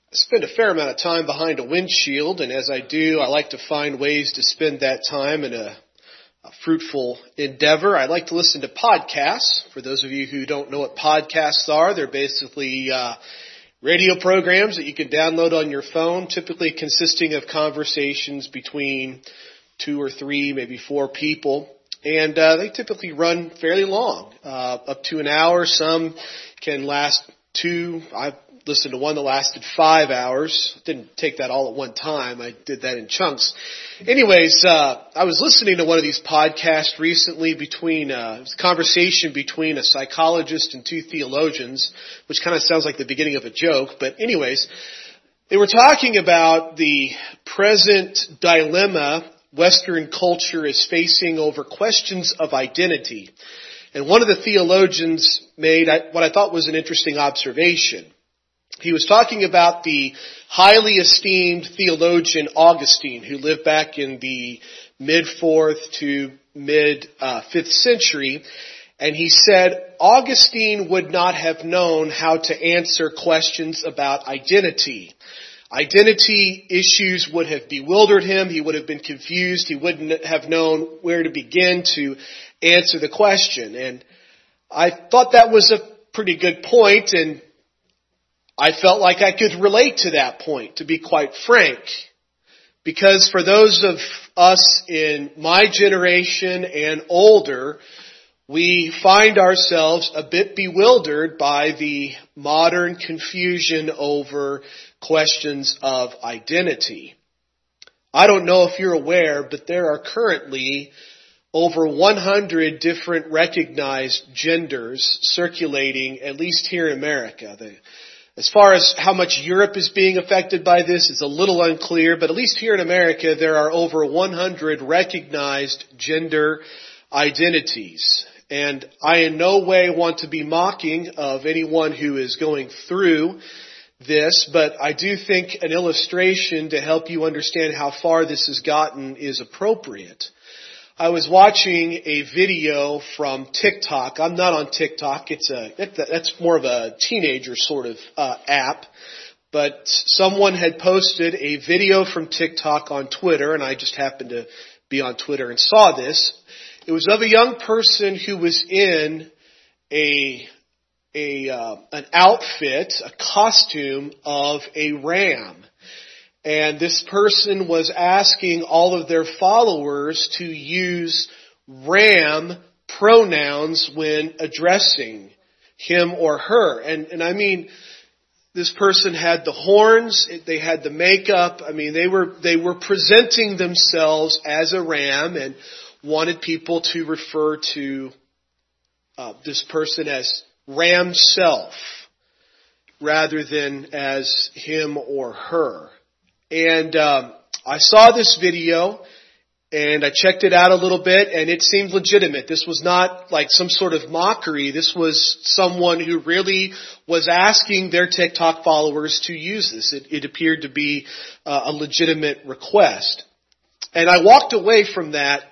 I spend a fair amount of time behind a windshield, and as I do, I like to find ways to spend that time in a fruitful endeavor. I like to listen to podcasts. For those of you who don't know what podcasts are, they're basically radio programs that you can download on your phone, typically consisting of conversations between 2 or 3, maybe 4 people. And they typically run fairly long, up to an hour. Some can last 2. I've listened to one that lasted 5 hours. Didn't take that all at one time. I did that in chunks. Anyways, I was listening to one of these podcasts recently between, it was a conversation between a psychologist and 2 theologians, which kind of sounds like the beginning of a joke. But anyways, they were talking about the present dilemma Western culture is facing over questions of identity. And one of the theologians made what I thought was an interesting observation. He was talking about the highly esteemed theologian Augustine, who lived back in the mid-4th to mid-5th century. And he said Augustine would not have known how to answer questions about identity. Identity issues would have bewildered him. He would have been confused. He wouldn't have known where to begin to answer the question. And I thought that was a pretty good point, and I felt like I could relate to that point, to be quite frank. Because for those of us in my generation and older, we find ourselves a bit bewildered by the modern confusion over questions of identity. I don't know if you're aware, but there are currently over 100 different recognized genders circulating, at least here in America. As far as how much Europe is being affected by this, it's a little unclear, but at least here in America, there are over 100 recognized gender identities. And I in no way want to be mocking of anyone who is going through this, but I do think an illustration to help you understand how far this has gotten is appropriate. I was watching a video from TikTok. I'm not on TikTok. That's more of a teenager sort of app. But someone had posted a video from TikTok on Twitter, and I just happened to be on Twitter and saw this. It was of a young person who was in an outfit, a costume of a ram. And this person was asking all of their followers to use ram pronouns when addressing him or her. And I mean, this person had the horns, they had the makeup. I mean, they were presenting themselves as a ram and wanted people to refer to this person as Ram self rather than as him or her. And I saw this video and I checked it out a little bit and it seemed legitimate. This was not like some sort of mockery. This was someone who really was asking their TikTok followers to use this. It appeared to be a legitimate request. And I walked away from that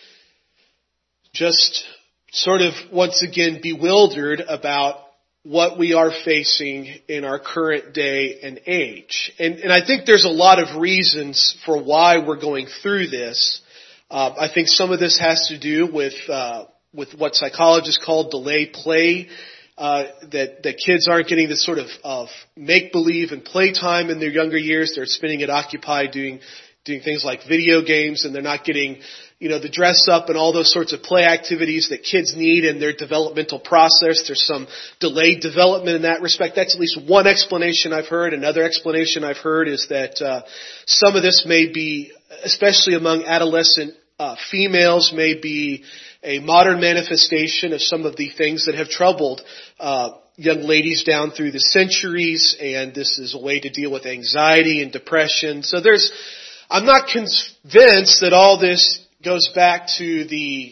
just sort of once again bewildered about what we are facing in our current day and age. And I think there's a lot of reasons for why we're going through this. I think some of this has to do with what psychologists call delayed play, that kids aren't getting this sort of make-believe and playtime in their younger years. They're spending it occupied doing things like video games, and they're not getting the dress up and all those sorts of play activities that kids need in their developmental process. There's some delayed development in that respect. That's at least one explanation I've heard. Another explanation I've heard is that some of this may be, especially among adolescent females, may be a modern manifestation of some of the things that have troubled young ladies down through the centuries, and this is a way to deal with anxiety and depression. So I'm not convinced that all this goes back to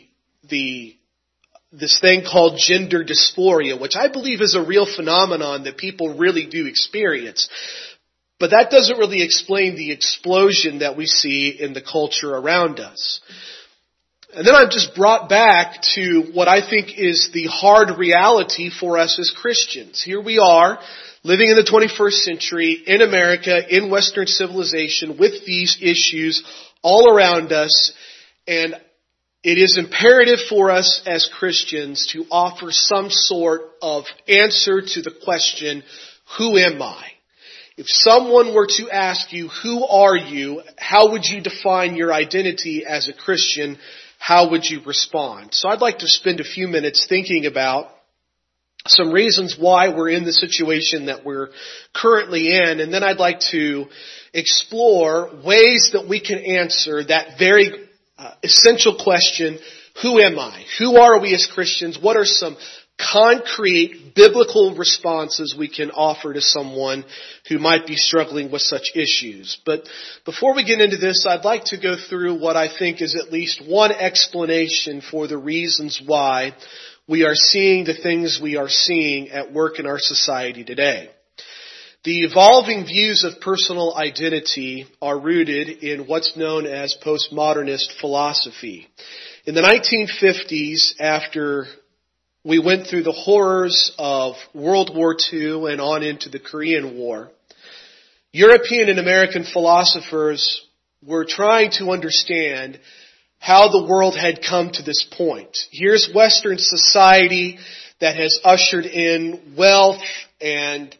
this thing called gender dysphoria, which I believe is a real phenomenon that people really do experience. But that doesn't really explain the explosion that we see in the culture around us. And then I'm just brought back to what I think is the hard reality for us as Christians. Here we are, living in the 21st century, in America, in Western civilization, with these issues all around us, and it is imperative for us as Christians to offer some sort of answer to the question, who am I? If someone were to ask you, who are you? How would you define your identity as a Christian? How would you respond? So I'd like to spend a few minutes thinking about some reasons why we're in the situation that we're currently in, and then I'd like to explore ways that we can answer that very essential question, who am I? Who are we as Christians? What are some concrete biblical responses we can offer to someone who might be struggling with such issues? But before we get into this, I'd like to go through what I think is at least one explanation for the reasons why we are seeing the things we are seeing at work in our society today. The evolving views of personal identity are rooted in what's known as postmodernist philosophy. In the 1950s, after we went through the horrors of World War II and on into the Korean War, European and American philosophers were trying to understand how the world had come to this point. Here's Western society that has ushered in wealth and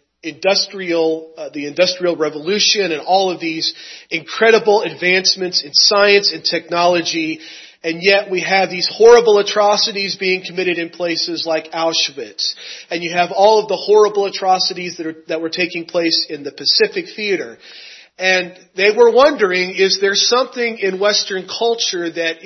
the Industrial Revolution and all of these incredible advancements in science and technology, and yet we have these horrible atrocities being committed in places like Auschwitz. And you have all of the horrible atrocities that were taking place in the Pacific Theater. And they were wondering, is there something in Western culture that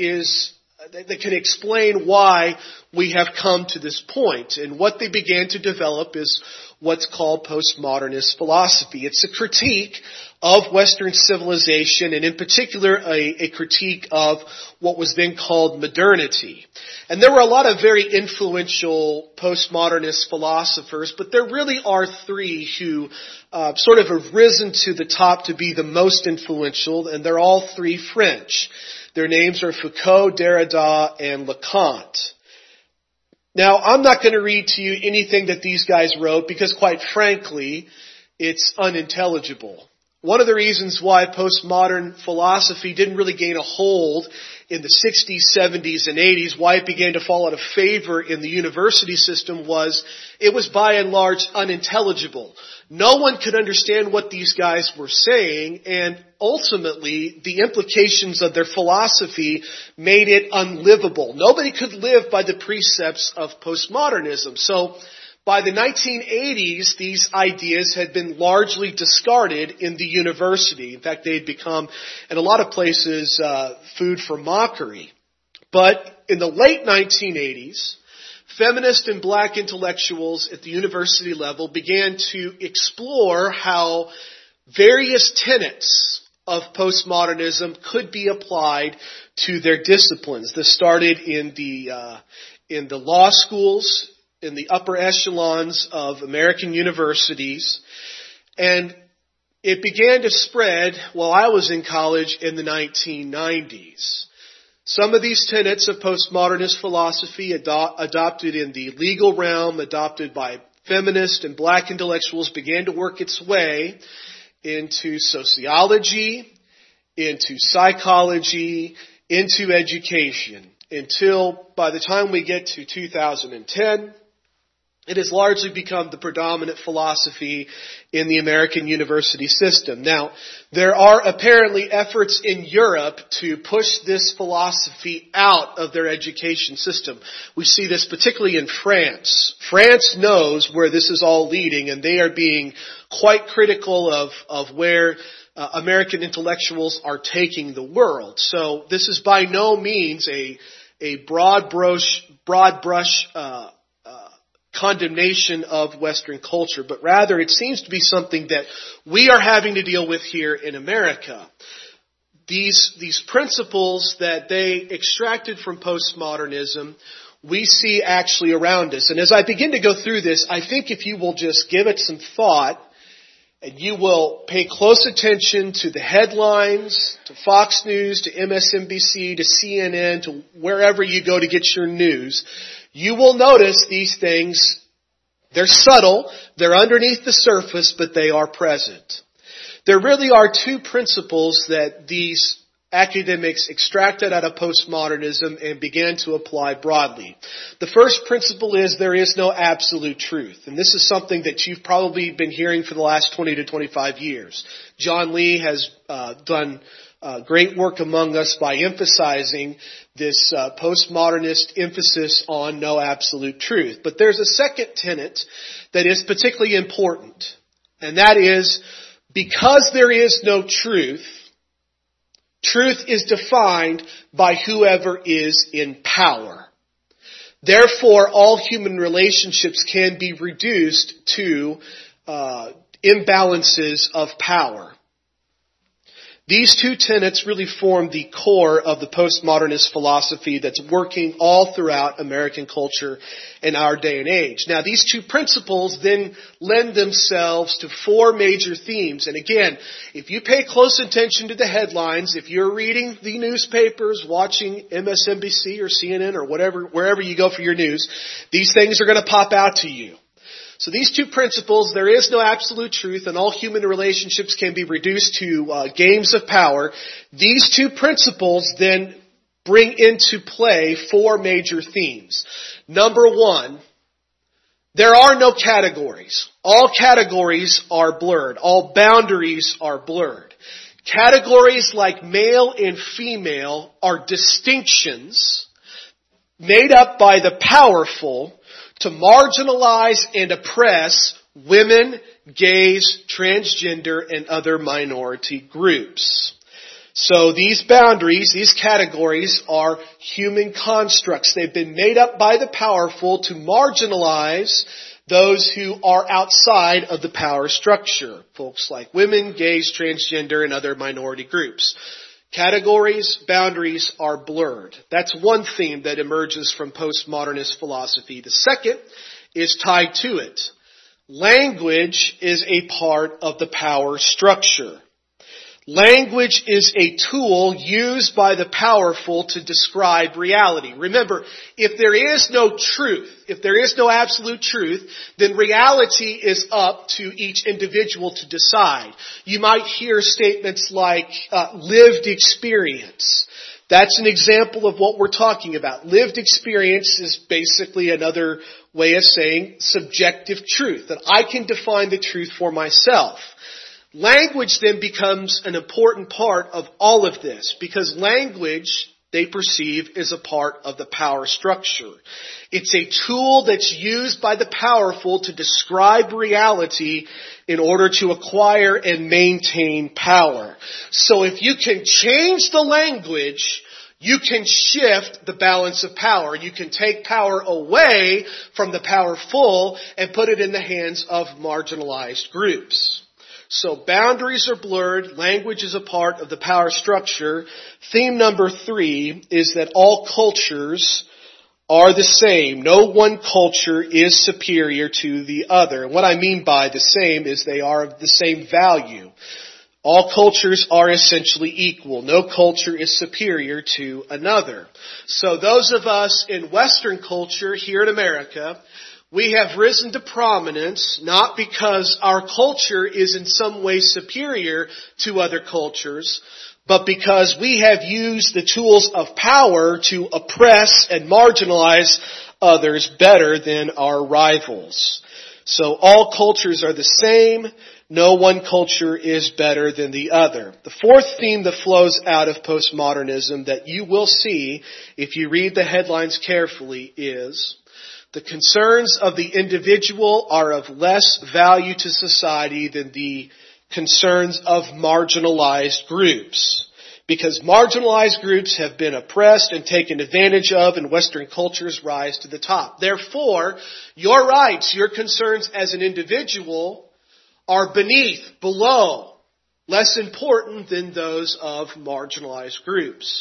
can explain why we have come to this point? And what they began to develop is what's called postmodernist philosophy. It's a critique of Western civilization, and in particular a critique of what was then called modernity. And there were a lot of very influential postmodernist philosophers, but there really are three who sort of have risen to the top to be the most influential, and they're all three French. Their names are Foucault, Derrida, and Leconte. Now, I'm not going to read to you anything that these guys wrote because, quite frankly, it's unintelligible. One of the reasons why postmodern philosophy didn't really gain a hold in the 60s, 70s, and 80s, why it began to fall out of favor in the university system was it was by and large unintelligible. No one could understand what these guys were saying, and ultimately the implications of their philosophy made it unlivable. Nobody could live by the precepts of postmodernism. So by the 1980s, these ideas had been largely discarded in the university. In fact, they had become, in a lot of places, food for mockery. But in the late 1980s, feminist and black intellectuals at the university level began to explore how various tenets of postmodernism could be applied to their disciplines. This started in the law schools, in the upper echelons of American universities, and it began to spread while I was in college in the 1990s. Some of these tenets of postmodernist philosophy adopted in the legal realm, adopted by feminist and black intellectuals, began to work its way into sociology, into psychology, into education, until by the time we get to 2010, it has largely become the predominant philosophy in the American university system. Now, there are apparently efforts in Europe to push this philosophy out of their education system. We see this particularly in France. France knows where this is all leading, and they are being quite critical of where American intellectuals are taking the world. So this is by no means a broad brush condemnation of Western culture, but rather it seems to be something that we are having to deal with here in America. These principles that they extracted from postmodernism, we see actually around us. And as I begin to go through this, I think if you will just give it some thought and you will pay close attention to the headlines, to Fox News, to MSNBC, to CNN, to wherever you go to get your news, you will notice these things. They're subtle, they're underneath the surface, but they are present. There really are two principles that these academics extracted out of postmodernism and began to apply broadly. The first principle is there is no absolute truth. And this is something that you've probably been hearing for the last 20 to 25 years. John Lee has done great work among us by emphasizing this postmodernist emphasis on no absolute truth. But there's a second tenet that is particularly important. And that is, because there is no truth, truth is defined by whoever is in power. Therefore, all human relationships can be reduced to imbalances of power. These two tenets really form the core of the postmodernist philosophy that's working all throughout American culture in our day and age. Now, these two principles then lend themselves to four major themes. And again, if you pay close attention to the headlines, if you're reading the newspapers, watching MSNBC or CNN or wherever you go for your news, these things are going to pop out to you. So these two principles, there is no absolute truth, and all human relationships can be reduced to games of power. These two principles then bring into play four major themes. Number one, there are no categories. All categories are blurred. All boundaries are blurred. Categories like male and female are distinctions made up by the powerful to marginalize and oppress women, gays, transgender, and other minority groups. So these boundaries, these categories are human constructs. They've been made up by the powerful to marginalize those who are outside of the power structure. Folks like women, gays, transgender, and other minority groups. Categories, boundaries are blurred. That's one theme that emerges from postmodernist philosophy. The second is tied to it. Language is a part of the power structure. Language is a tool used by the powerful to describe reality. Remember, if there is no truth, if there is no absolute truth, then reality is up to each individual to decide. You might hear statements like lived experience. That's an example of what we're talking about. Lived experience is basically another way of saying subjective truth, that I can define the truth for myself. Language then becomes an important part of all of this because language, they perceive, is a part of the power structure. It's a tool that's used by the powerful to describe reality in order to acquire and maintain power. So if you can change the language, you can shift the balance of power. You can take power away from the powerful and put it in the hands of marginalized groups. So boundaries are blurred. Language is a part of the power structure. Theme number 3 is that all cultures are the same. No one culture is superior to the other. And what I mean by the same is they are of the same value. All cultures are essentially equal. No culture is superior to another. So those of us in Western culture here in America, we have risen to prominence not because our culture is in some way superior to other cultures, but because we have used the tools of power to oppress and marginalize others better than our rivals. So all cultures are the same. No one culture is better than the other. The fourth theme that flows out of postmodernism that you will see if you read the headlines carefully is the concerns of the individual are of less value to society than the concerns of marginalized groups. Because marginalized groups have been oppressed and taken advantage of, and Western cultures rise to the top. Therefore, your rights, your concerns as an individual are below, less important than those of marginalized groups.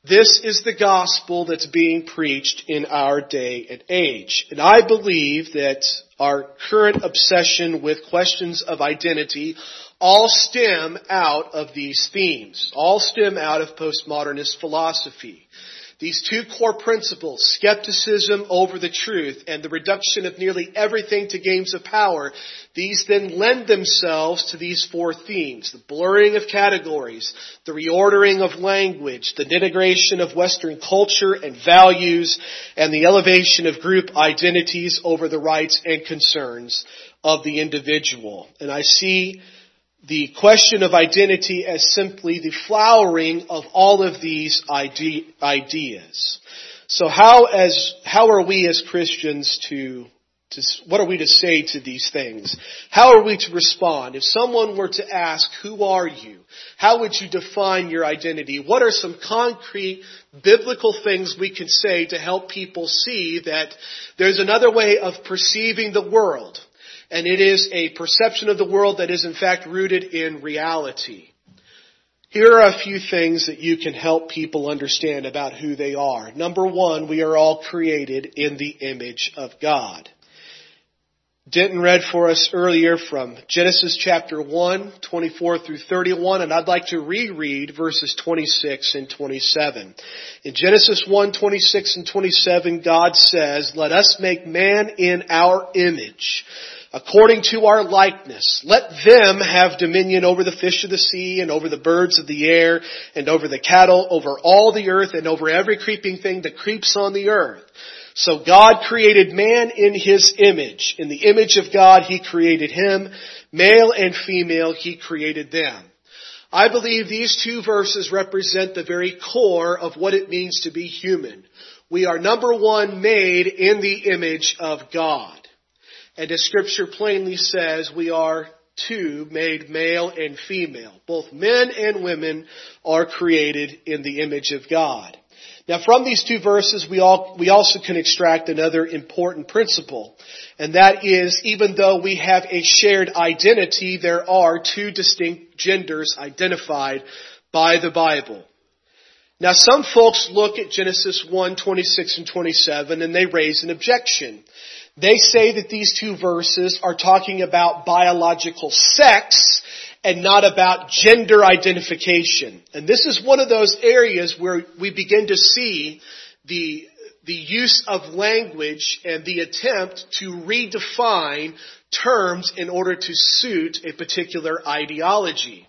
This is the gospel that's being preached in our day and age. And I believe that our current obsession with questions of identity all stem out of these themes, all stem out of postmodernist philosophy. These two core principles, skepticism over the truth and the reduction of nearly everything to games of power, these then lend themselves to these four themes: the blurring of categories, the reordering of language, the denigration of Western culture and values, and the elevation of group identities over the rights and concerns of the individual. And I see the question of identity as simply the flowering of all of these ideas. So how are we as Christians what are we to say to these things? How are we to respond? If someone were to ask, who are you? How would you define your identity? What are some concrete biblical things we can say to help people see that there's another way of perceiving the world? And it is a perception of the world that is in fact rooted in reality. Here are a few things that you can help people understand about who they are. Number one, we are all created in the image of God. Denton read for us earlier from Genesis chapter 1, 24 through 31, and I'd like to reread verses 26 and 27. In Genesis 1, 26 and 27, God says, "Let us make man in our image, according to our likeness. Let them have dominion over the fish of the sea and over the birds of the air and over the cattle, over all the earth and over every creeping thing that creeps on the earth." So God created man in His image. In the image of God, He created him. Male and female, He created them. I believe these two verses represent the very core of what it means to be human. We are, number one, made in the image of God. And as Scripture plainly says, we are two, made male and female. Both men and women are created in the image of God. Now from these two verses, we also can extract another important principle. And that is, even though we have a shared identity, there are two distinct genders identified by the Bible. Now some folks look at Genesis 1, 26 and 27 and they raise an objection. They say that these two verses are talking about biological sex and not about gender identification. And this is one of those areas where we begin to see the use of language and the attempt to redefine terms in order to suit a particular ideology.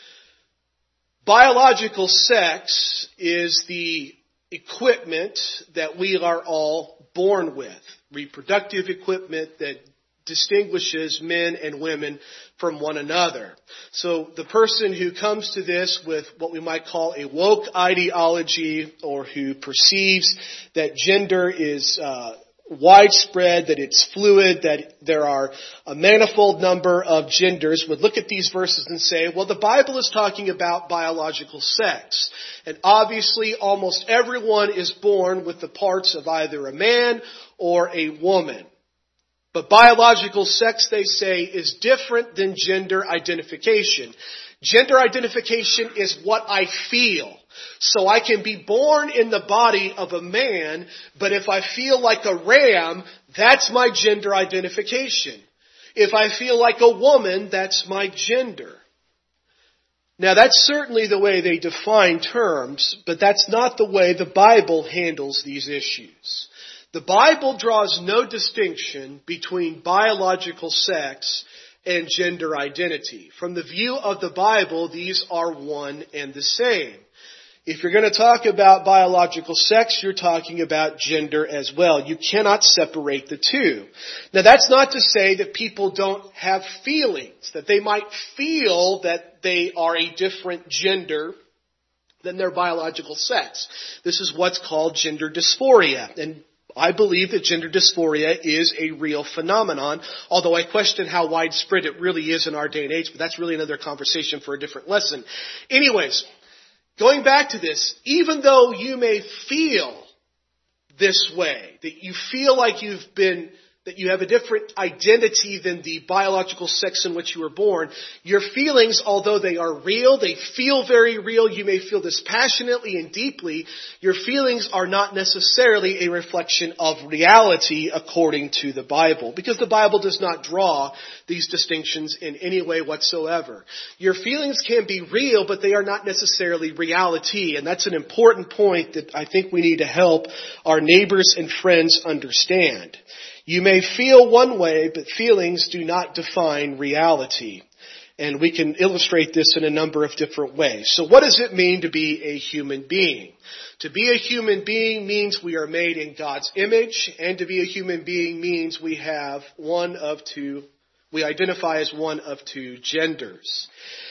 Biological sex is the equipment that we are all born with. Reproductive equipment that distinguishes men and women from one another. So the person who comes to this with what we might call a woke ideology, or who perceives that gender is widespread, that it's fluid, that there are a manifold number of genders, would look at these verses and say, well, the Bible is talking about biological sex. And obviously almost everyone is born with the parts of either a man or a woman. But biological sex, they say, is different than gender identification. Gender identification is what I feel. So I can be born in the body of a man, but if I feel like a ram, that's my gender identification. If I feel like a woman, that's my gender. Now that's certainly the way they define terms, but that's not the way the Bible handles these issues. The Bible draws no distinction between biological sex and gender identity. From the view of the Bible, these are one and the same. If you're going to talk about biological sex, you're talking about gender as well. You cannot separate the two. Now that's not to say that people don't have feelings, that they might feel that they are a different gender than their biological sex. This is what's called gender dysphoria. And I believe that gender dysphoria is a real phenomenon, although I question how widespread it really is in our day and age, but that's really another conversation for a different lesson. Anyways, going back to this, even though you may feel this way, that you feel like you've been that you have a different identity than the biological sex in which you were born. Your feelings, although they are real, they feel very real, you may feel this passionately and deeply, your feelings are not necessarily a reflection of reality according to the Bible, because the Bible does not draw these distinctions in any way whatsoever. Your feelings can be real, but they are not necessarily reality, and that's an important point that I think we need to help our neighbors and friends understand. You may feel one way, but feelings do not define reality. And we can illustrate this in a number of different ways. So what does it mean to be a human being? To be a human being means we are made in God's image, and to be a human being means we identify as one of two genders.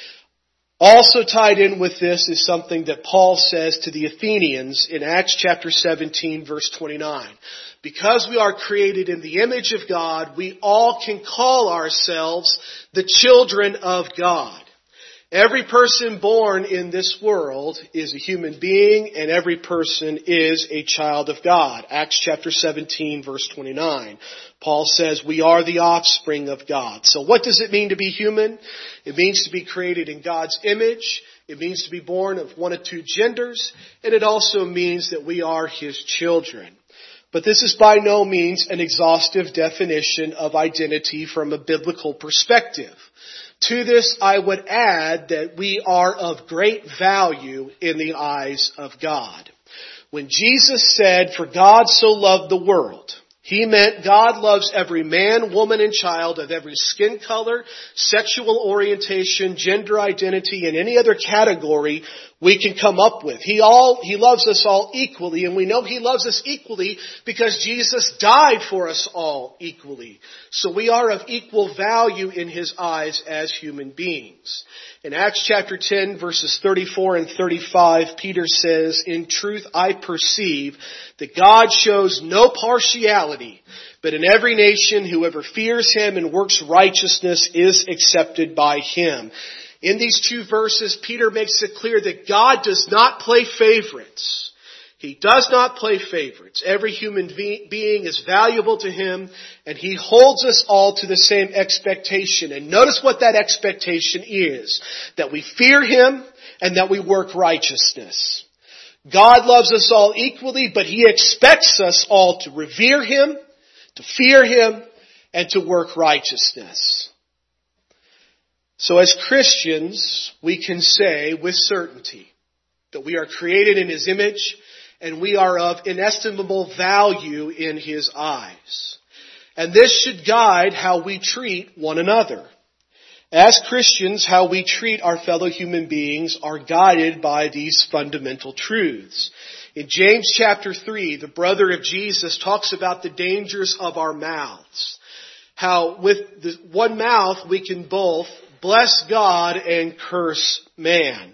Also tied in with this is something that Paul says to the Athenians in Acts chapter 17, verse 29. Because we are created in the image of God, we all can call ourselves the children of God. Every person born in this world is a human being, and every person is a child of God. Acts chapter 17, verse 29. Paul says we are the offspring of God. So what does it mean to be human? It means to be created in God's image. It means to be born of one of two genders. And it also means that we are His children. But this is by no means an exhaustive definition of identity from a biblical perspective. To this, I would add that we are of great value in the eyes of God. When Jesus said, "For God so loved the world," He meant God loves every man, woman, and child of every skin color, sexual orientation, gender identity, and any other category we can come up with. He loves us all equally, and we know He loves us equally because Jesus died for us all equally. So we are of equal value in His eyes as human beings. In Acts chapter 10, verses 34 and 35, Peter says, "In truth I perceive that God shows no partiality, but in every nation whoever fears Him and works righteousness is accepted by Him." In these two verses, Peter makes it clear that God does not play favorites. He does not play favorites. Every human being is valuable to Him, and He holds us all to the same expectation. And notice what that expectation is: that we fear Him and that we work righteousness. God loves us all equally, but He expects us all to revere Him, to fear Him, and to work righteousness. So as Christians, we can say with certainty that we are created in His image and we are of inestimable value in His eyes. And this should guide how we treat one another. As Christians, how we treat our fellow human beings are guided by these fundamental truths. In James chapter 3, the brother of Jesus talks about the dangers of our mouths. How with the one mouth we can both bless God and curse man.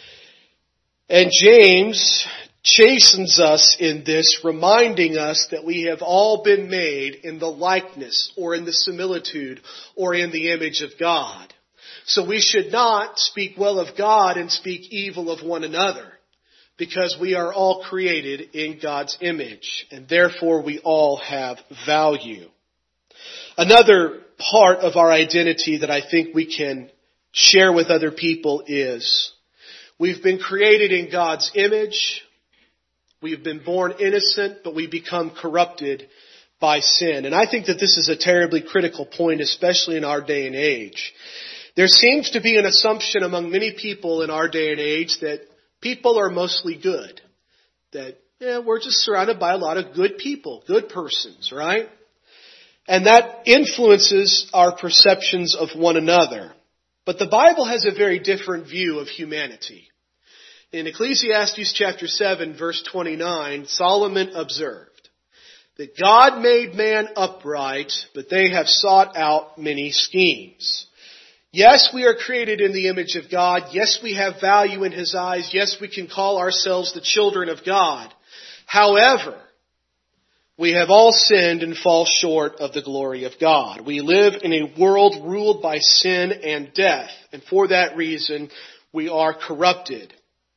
And James chastens us in this, reminding us that we have all been made in the likeness or in the similitude or in the image of God. So we should not speak well of God and speak evil of one another, because we are all created in God's image, and therefore we all have value. Another part of our identity that I think we can share with other people is we've been created in God's image. We've been born innocent, but we become corrupted by sin. And I think that this is a terribly critical point, especially in our day and age. There seems to be an assumption among many people in our day and age that people are mostly good. That we're just surrounded by a lot of good people, good persons, right? And that influences our perceptions of one another. But the Bible has a very different view of humanity. In Ecclesiastes chapter 7, verse 29, Solomon observed that God made man upright, but they have sought out many schemes. Yes, we are created in the image of God. Yes, we have value in His eyes. Yes, we can call ourselves the children of God. However, we have all sinned and fall short of the glory of God. We live in a world ruled by sin and death, and for that reason, we are corrupted.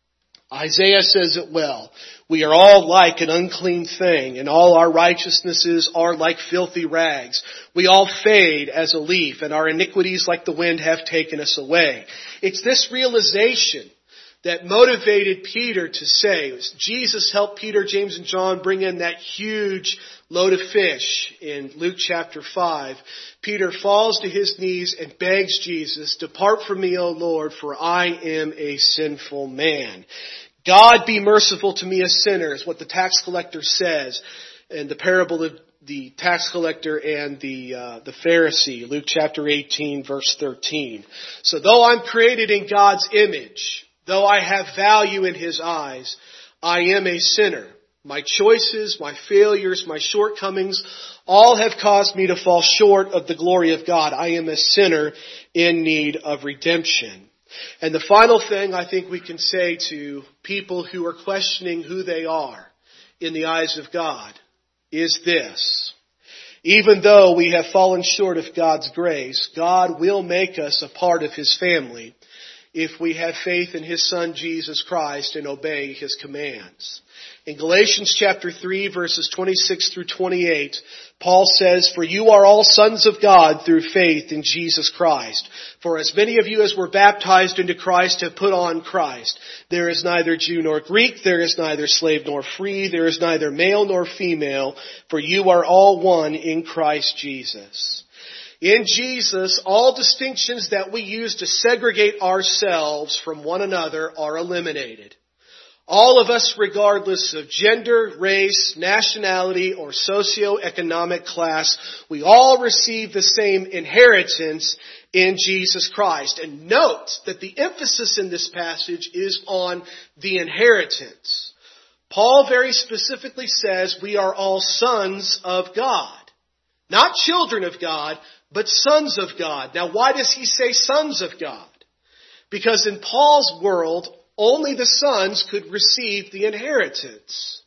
Isaiah says it well. We are all like an unclean thing, and all our righteousnesses are like filthy rags. We all fade as a leaf, and our iniquities like the wind have taken us away. It's this realization that motivated Peter to say, Jesus helped Peter, James, and John bring in that huge load of fish in Luke chapter 5. Peter falls to his knees and begs Jesus, "Depart from me, O Lord, for I am a sinful man." God be merciful to me, a sinner, is what the tax collector says in the parable of the tax collector and the Pharisee, Luke chapter 18, verse 13. So though I'm created in God's image, though I have value in His eyes, I am a sinner. My choices, my failures, my shortcomings, all have caused me to fall short of the glory of God. I am a sinner in need of redemption. And the final thing I think we can say to people who are questioning who they are in the eyes of God is this. Even though we have fallen short of God's grace, God will make us a part of His family if we have faith in His Son Jesus Christ and obey His commands. In Galatians chapter 3, verses 26 through 28, Paul says, "For you are all sons of God through faith in Jesus Christ. For as many of you as were baptized into Christ have put on Christ. There is neither Jew nor Greek, there is neither slave nor free, there is neither male nor female, for you are all one in Christ Jesus." In Jesus, all distinctions that we use to segregate ourselves from one another are eliminated. All of us, regardless of gender, race, nationality, or socioeconomic class, we all receive the same inheritance in Jesus Christ. And note that the emphasis in this passage is on the inheritance. Paul very specifically says we are all sons of God. Not children of God, but sons of God. Now, why does he say sons of God? Because in Paul's world, only the sons could receive the inheritance.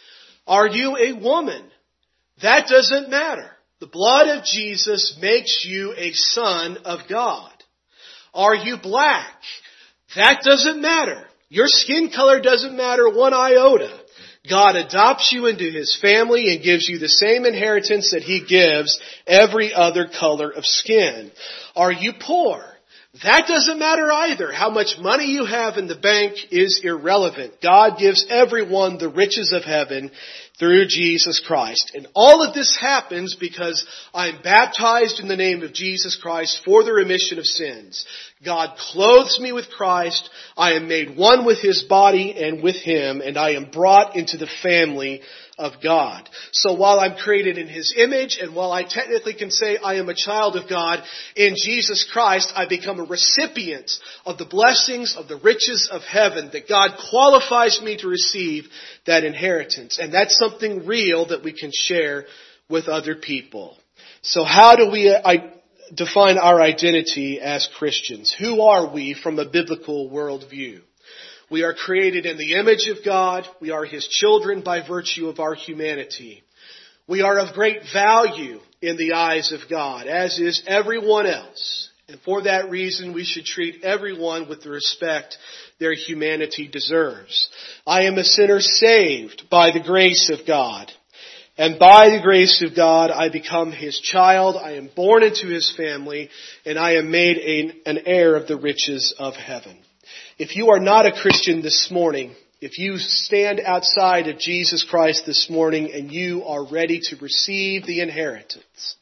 Are you a woman? That doesn't matter. The blood of Jesus makes you a son of God. Are you black? That doesn't matter. Your skin color doesn't matter one iota. God adopts you into His family and gives you the same inheritance that He gives every other color of skin. Are you poor? That doesn't matter either. How much money you have in the bank is irrelevant. God gives everyone the riches of heaven through Jesus Christ. And all of this happens because I'm baptized in the name of Jesus Christ for the remission of sins. God clothes me with Christ. I am made one with His body and with Him, and I am brought into the family of God. So while I'm created in His image, and while I technically can say I am a child of God, in Jesus Christ I become a recipient of the blessings of the riches of heaven, that God qualifies me to receive that inheritance. And that's something real that we can share with other people. So how do we define our identity as Christians? Who are we from a biblical worldview? We are created in the image of God. We are His children by virtue of our humanity. We are of great value in the eyes of God, as is everyone else. And for that reason, we should treat everyone with the respect their humanity deserves. I am a sinner saved by the grace of God. And by the grace of God, I become His child. I am born into His family, and I am made an heir of the riches of heaven. If you are not a Christian this morning, if you stand outside of Jesus Christ this morning and you are ready to receive the inheritance,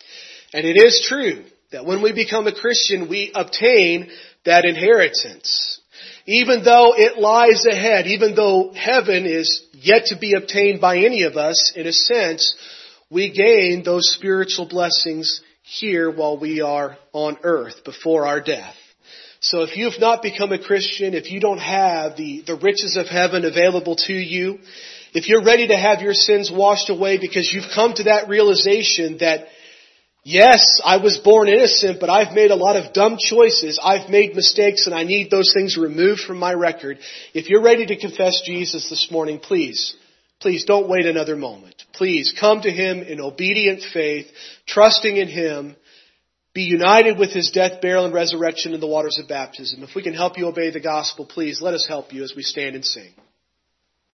and it is true that when we become a Christian, we obtain that inheritance. Even though it lies ahead, even though heaven is yet to be obtained by any of us, in a sense, we gain those spiritual blessings here while we are on earth before our death. So if you have not become a Christian, if you don't have the riches of heaven available to you, if you're ready to have your sins washed away because you've come to that realization that, yes, I was born innocent, but I've made a lot of dumb choices. I've made mistakes and I need those things removed from my record. If you're ready to confess Jesus this morning, please don't wait another moment. Please come to Him in obedient faith, trusting in Him, be united with His death, burial, and resurrection in the waters of baptism. If we can help you obey the gospel, please let us help you as we stand and sing.